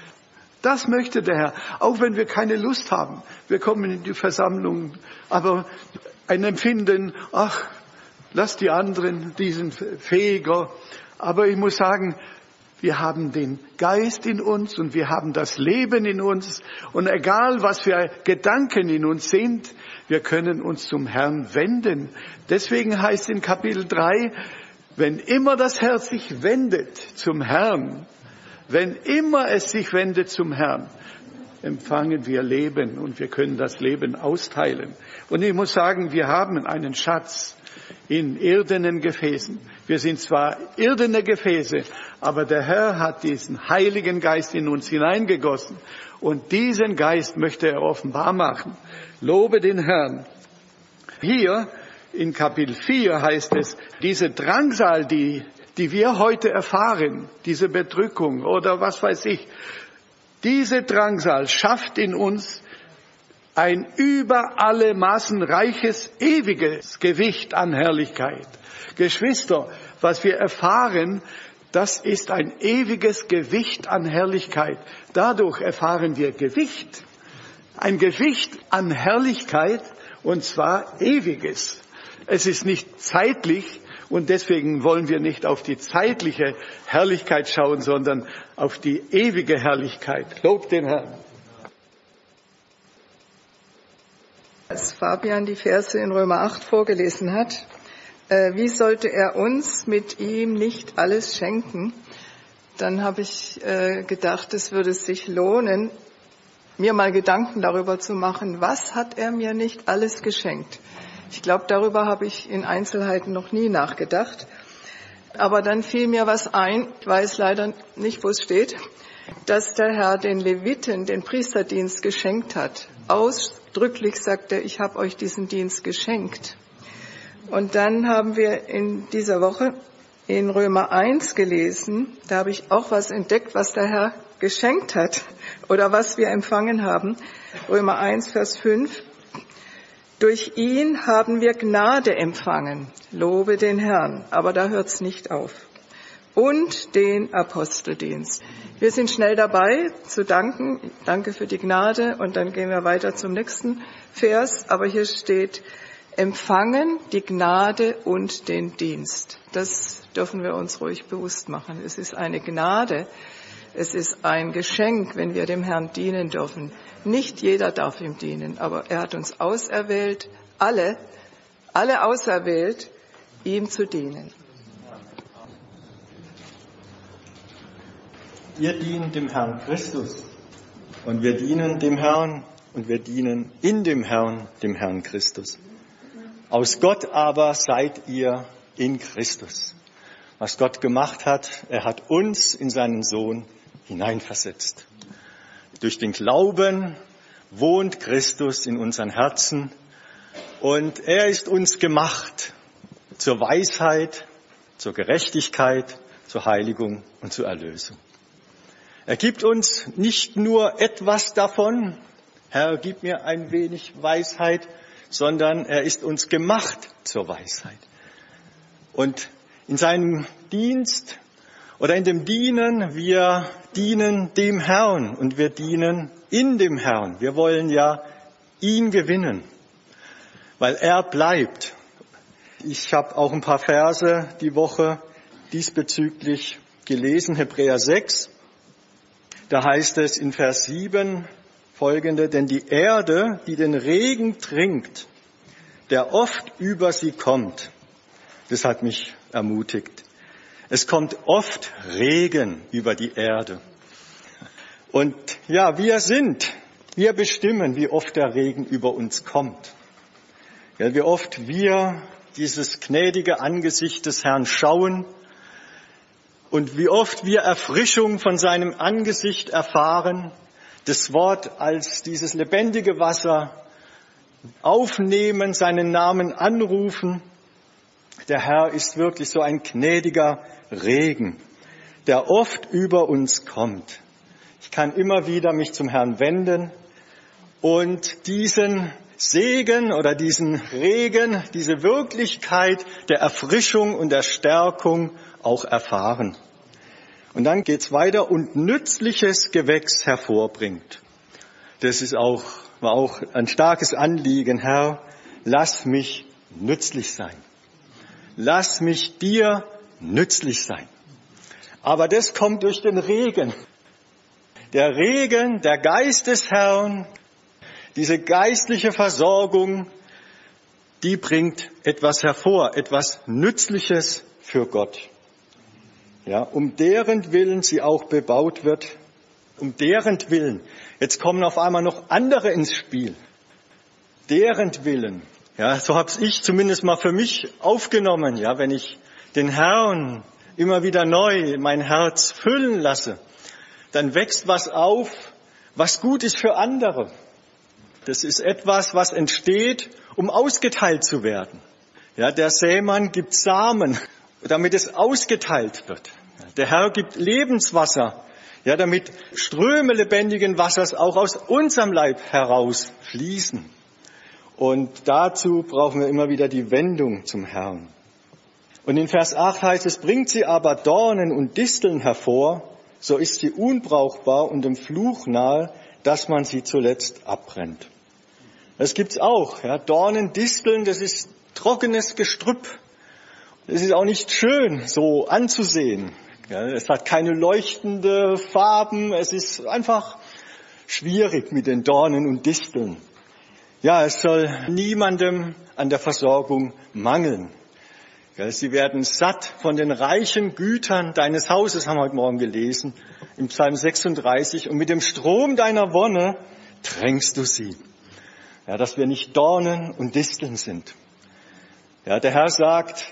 Das möchte der Herr, auch wenn wir keine Lust haben. Wir kommen in die Versammlung, aber ein Empfinden, ach, lass die anderen, die sind fähiger. Aber ich muss sagen, wir haben den Geist in uns und wir haben das Leben in uns. Und egal, was für Gedanken in uns sind, wir können uns zum Herrn wenden. Deswegen heißt in Kapitel drei, wenn immer das Herz sich wendet zum Herrn, wenn immer es sich wendet zum Herrn, empfangen wir Leben und wir können das Leben austeilen. Und ich muss sagen, wir haben einen Schatz in irdenen Gefäßen. Wir sind zwar irdene Gefäße, aber der Herr hat diesen Heiligen Geist in uns hineingegossen. Und diesen Geist möchte er offenbar machen. Lobe den Herrn. Hier in Kapitel vier heißt es, diese Drangsal, die, die wir heute erfahren, diese Bedrückung oder was weiß ich, diese Drangsal schafft in uns ein über alle Maßen reiches, ewiges Gewicht an Herrlichkeit. Geschwister, was wir erfahren, das ist ein ewiges Gewicht an Herrlichkeit. Dadurch erfahren wir Gewicht. Ein Gewicht an Herrlichkeit, und zwar ewiges. Es ist nicht zeitlich und deswegen wollen wir nicht auf die zeitliche Herrlichkeit schauen, sondern auf die ewige Herrlichkeit. Lobt den Herrn. Als Fabian die Verse in Römer acht vorgelesen hat, äh, wie sollte er uns mit ihm nicht alles schenken? Dann habe ich äh, gedacht, es würde sich lohnen, mir mal Gedanken darüber zu machen, was hat er mir nicht alles geschenkt? Ich glaube, darüber habe ich in Einzelheiten noch nie nachgedacht. Aber dann fiel mir was ein, ich weiß leider nicht, wo es steht, dass der Herr den Leviten den Priesterdienst geschenkt hat. Ausdrücklich sagt er, ich habe euch diesen Dienst geschenkt. Und dann haben wir in dieser Woche in Römer eins gelesen. Da habe ich auch was entdeckt, was der Herr geschenkt hat oder was wir empfangen haben. Römer eins, Vers fünf. Durch ihn haben wir Gnade empfangen. Lobe den Herrn. Aber da hört es nicht auf. Und den Aposteldienst. Wir sind schnell dabei zu danken. Danke für die Gnade. Und dann gehen wir weiter zum nächsten Vers. Aber hier steht, empfangen die Gnade und den Dienst. Das dürfen wir uns ruhig bewusst machen. Es ist eine Gnade. Es ist ein Geschenk, wenn wir dem Herrn dienen dürfen. Nicht jeder darf ihm dienen, aber er hat uns auserwählt, alle, alle auserwählt, ihm zu dienen. Wir dienen dem Herrn Christus und wir dienen dem Herrn und wir dienen in dem Herrn, dem Herrn Christus. Aus Gott aber seid ihr in Christus. Was Gott gemacht hat, er hat uns in seinen Sohn hineinversetzt. Durch den Glauben wohnt Christus in unseren Herzen und er ist uns gemacht zur Weisheit, zur Gerechtigkeit, zur Heiligung und zur Erlösung. Er gibt uns nicht nur etwas davon, Herr, gib mir ein wenig Weisheit, sondern er ist uns gemacht zur Weisheit. Und in seinem Dienst oder in dem Dienen, wir dienen dem Herrn und wir dienen in dem Herrn. Wir wollen ja ihn gewinnen, weil er bleibt. Ich habe auch ein paar Verse die Woche diesbezüglich gelesen, Hebräer sechs. Da heißt es in Vers sieben folgende, denn die Erde, die den Regen trinkt, der oft über sie kommt, das hat mich ermutigt. Es kommt oft Regen über die Erde. Und ja, wir sind, wir bestimmen, wie oft der Regen über uns kommt. Ja, wie oft wir dieses gnädige Angesicht des Herrn schauen und wie oft wir Erfrischung von seinem Angesicht erfahren, das Wort als dieses lebendige Wasser aufnehmen, seinen Namen anrufen. Der Herr ist wirklich so ein gnädiger Regen, der oft über uns kommt. Ich kann immer wieder mich zum Herrn wenden und diesen Segen oder diesen Regen, diese Wirklichkeit der Erfrischung und der Stärkung auch erfahren. Und dann geht's weiter und nützliches Gewächs hervorbringt. Das ist auch, war auch ein starkes Anliegen, Herr, lass mich nützlich sein. Lass mich dir nützlich sein. Aber das kommt durch den Regen. Der Regen, der Geist des Herrn, diese geistliche Versorgung, die bringt etwas hervor, etwas Nützliches für Gott. Ja, um deren Willen sie auch bebaut wird, um deren Willen. Jetzt kommen auf einmal noch andere ins Spiel. Deren Willen. Ja, so habe ich zumindest mal für mich aufgenommen. Ja, wenn ich den Herrn immer wieder neu mein Herz füllen lasse, dann wächst was auf, was gut ist für andere. Das ist etwas, was entsteht, um ausgeteilt zu werden. Ja, der Sämann gibt Samen, damit es ausgeteilt wird. Der Herr gibt Lebenswasser, ja, damit Ströme lebendigen Wassers auch aus unserem Leib heraus fließen. Und dazu brauchen wir immer wieder die Wendung zum Herrn. Und in Vers acht heißt es, bringt sie aber Dornen und Disteln hervor, so ist sie unbrauchbar und dem Fluch nahe, dass man sie zuletzt abbrennt. Das gibt's auch, ja, Dornen, Disteln, das ist trockenes Gestrüpp. Es ist auch nicht schön, so anzusehen. Ja, es hat keine leuchtende Farben. Es ist einfach schwierig mit den Dornen und Disteln. Ja, es soll niemandem an der Versorgung mangeln. Ja, sie werden satt von den reichen Gütern deines Hauses, haben wir heute Morgen gelesen, im Psalm sechsunddreißig. Und mit dem Strom deiner Wonne tränkst du sie. Ja, dass wir nicht Dornen und Disteln sind. Ja, der Herr sagt,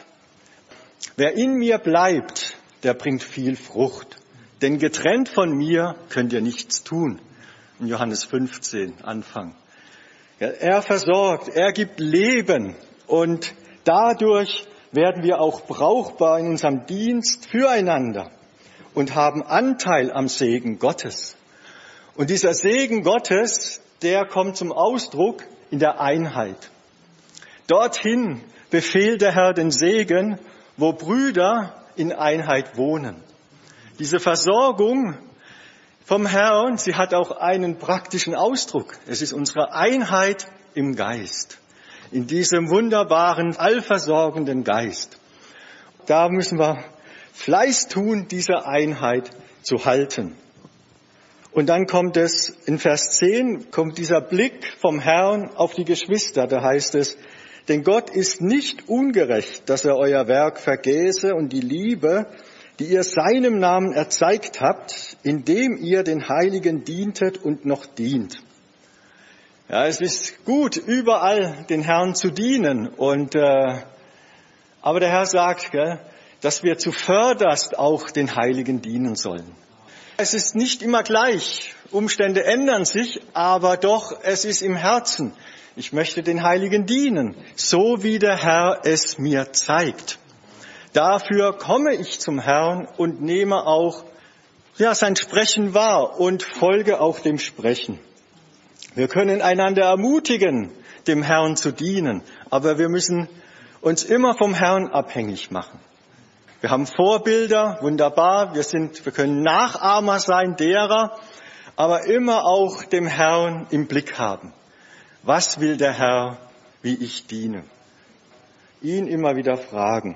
wer in mir bleibt, der bringt viel Frucht. Denn getrennt von mir könnt ihr nichts tun. In Johannes fünfzehn, Anfang. Ja, er versorgt, er gibt Leben und Dadurch werden wir auch brauchbar in unserem Dienst füreinander und haben Anteil am Segen Gottes. Und dieser Segen Gottes, der kommt zum Ausdruck in der Einheit. Dorthin befehlt der Herr den Segen, wo Brüder in Einheit wohnen. Diese Versorgung vom Herrn, sie hat auch einen praktischen Ausdruck. Es ist unsere Einheit im Geist, in diesem wunderbaren, allversorgenden Geist. Da müssen wir Fleiß tun, diese Einheit zu halten. Und dann kommt es, in Vers zehn, kommt dieser Blick vom Herrn auf die Geschwister. Da heißt es, denn Gott ist nicht ungerecht, dass er euer Werk vergäße und die Liebe, die ihr seinem Namen erzeigt habt, indem ihr den Heiligen dientet und noch dient. Ja, es ist gut, überall den Herrn zu dienen. Und äh, aber der Herr sagt, gell, dass wir zuvörderst auch den Heiligen dienen sollen. Es ist nicht immer gleich. Umstände ändern sich, aber doch, es ist im Herzen. Ich möchte den Heiligen dienen, so wie der Herr es mir zeigt. Dafür komme ich zum Herrn und nehme auch ja, sein Sprechen wahr und folge auch dem Sprechen. Wir können einander ermutigen, dem Herrn zu dienen, aber wir müssen uns immer vom Herrn abhängig machen. Wir haben Vorbilder, wunderbar, wir sind, wir können Nachahmer sein derer, aber immer auch dem Herrn im Blick haben. Was will der Herr, wie ich diene? Ihn immer wieder fragen.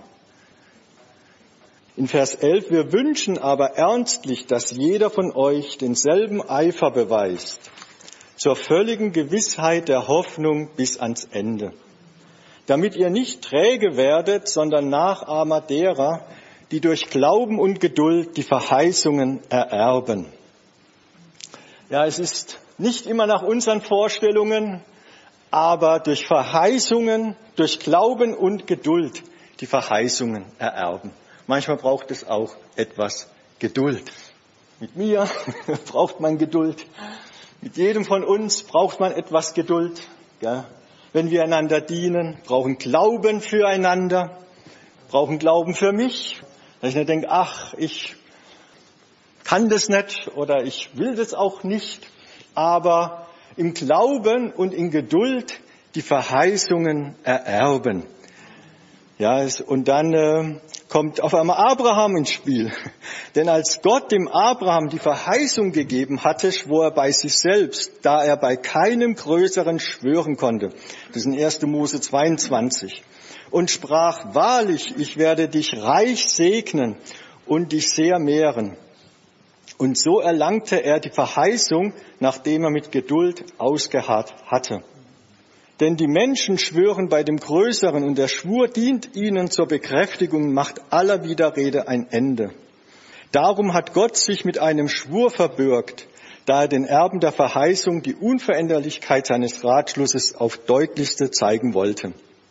In Vers elf, wir wünschen aber ernstlich, dass jeder von euch denselben Eifer beweist, zur völligen Gewissheit der Hoffnung bis ans Ende, damit ihr nicht träge werdet, sondern Nachahmer derer, die durch Glauben und Geduld die Verheißungen ererben. Ja, es ist nicht immer nach unseren Vorstellungen, aber durch Verheißungen, durch Glauben und Geduld die Verheißungen ererben. Manchmal braucht es auch etwas Geduld. Mit mir braucht man Geduld. Mit jedem von uns braucht man etwas Geduld. Ja. Wenn wir einander dienen, brauchen Glauben füreinander, brauchen Glauben für mich. Dass ich nicht denke, ach, ich kann das nicht oder ich will das auch nicht. Aber im Glauben und in Geduld die Verheißungen ererben. Ja, es, und dann äh, kommt auf einmal Abraham ins Spiel. Denn als Gott dem Abraham die Verheißung gegeben hatte, schwor er bei sich selbst, da er bei keinem Größeren schwören konnte. Das ist in erster Mose zweiundzwanzig. Und sprach, wahrlich, ich werde dich reich segnen und dich sehr mehren. Und so erlangte er die Verheißung, nachdem er mit Geduld ausgeharrt hatte. Denn die Menschen schwören bei dem Größeren und der Schwur dient ihnen zur Bekräftigung und macht aller Widerrede ein Ende. Darum hat Gott sich mit einem Schwur verbürgt, da er den Erben der Verheißung die Unveränderlichkeit seines Ratschlusses auf deutlichste zeigen wollte.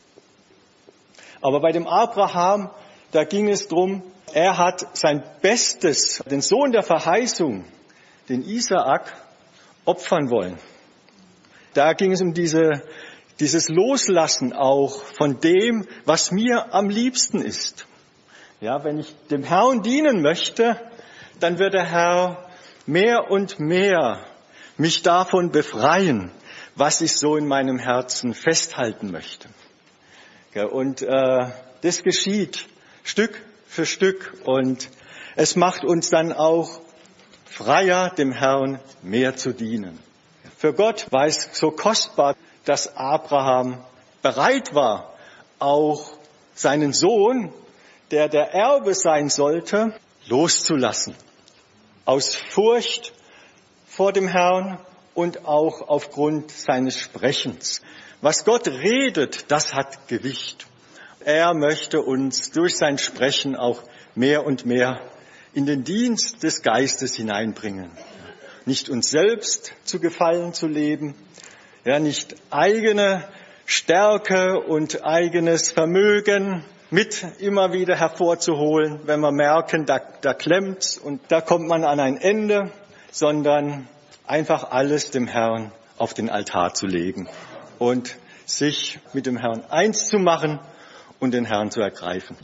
Aber bei dem Abraham, da ging es drum, er hat sein Bestes, den Sohn der Verheißung, den Isaak, opfern wollen. Da ging es um diese, dieses Loslassen auch von dem, was mir am liebsten ist. Ja, wenn ich dem Herrn dienen möchte, dann wird der Herr mehr und mehr mich davon befreien, was ich so in meinem Herzen festhalten möchte. Ja, und äh, das geschieht Stück für Stück und es macht uns dann auch freier, dem Herrn mehr zu dienen. Für Gott war es so kostbar, dass Abraham bereit war, auch seinen Sohn, der der Erbe sein sollte, loszulassen. Aus Furcht vor dem Herrn und auch aufgrund seines Sprechens. Was Gott redet, das hat Gewicht. Er möchte uns durch sein Sprechen auch mehr und mehr in den Dienst des Geistes hineinbringen. Nicht uns selbst zu gefallen zu leben, ja, nicht eigene Stärke und eigenes Vermögen mit immer wieder hervorzuholen, wenn wir merken, da, da klemmt's und da kommt man an ein Ende, sondern einfach alles dem Herrn auf den Altar zu legen und sich mit dem Herrn eins zu machen und den Herrn zu ergreifen.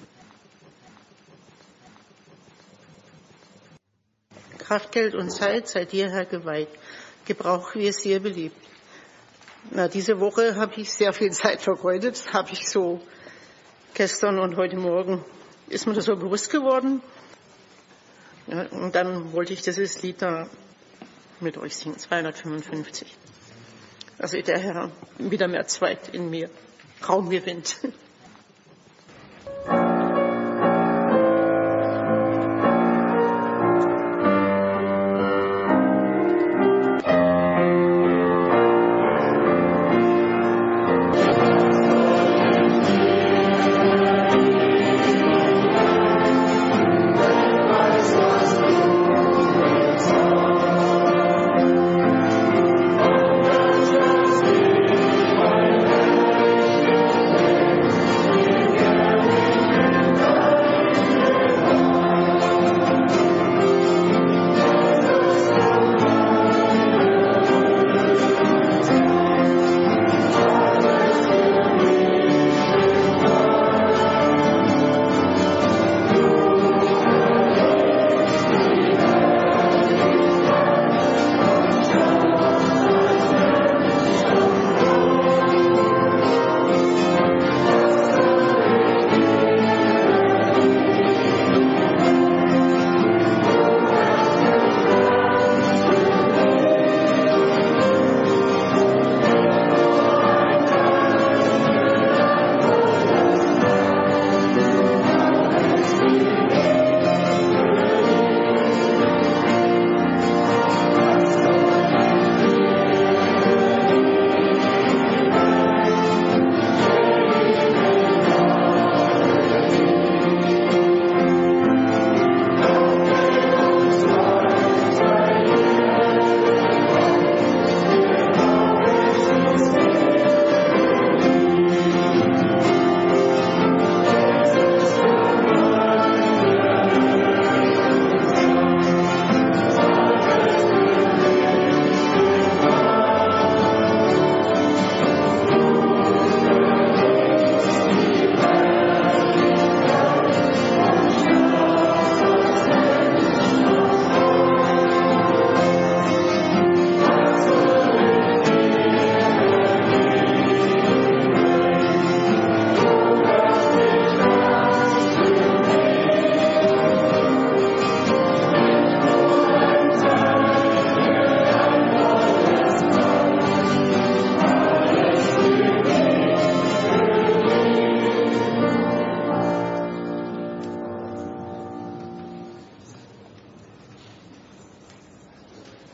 Kraft, Geld und Zeit sei dir, Herr, geweiht. Gebrauch, wie es dir beliebt. Na, diese Woche habe ich sehr viel Zeit vergeudet. Das habe ich so gestern und heute Morgen ist mir das so bewusst geworden. Ja, und dann wollte ich dieses Lied da mit euch singen, zweihundertfünfundfünfzig. Also der Herr wieder mehr Zweit in mir Raum gewinnt.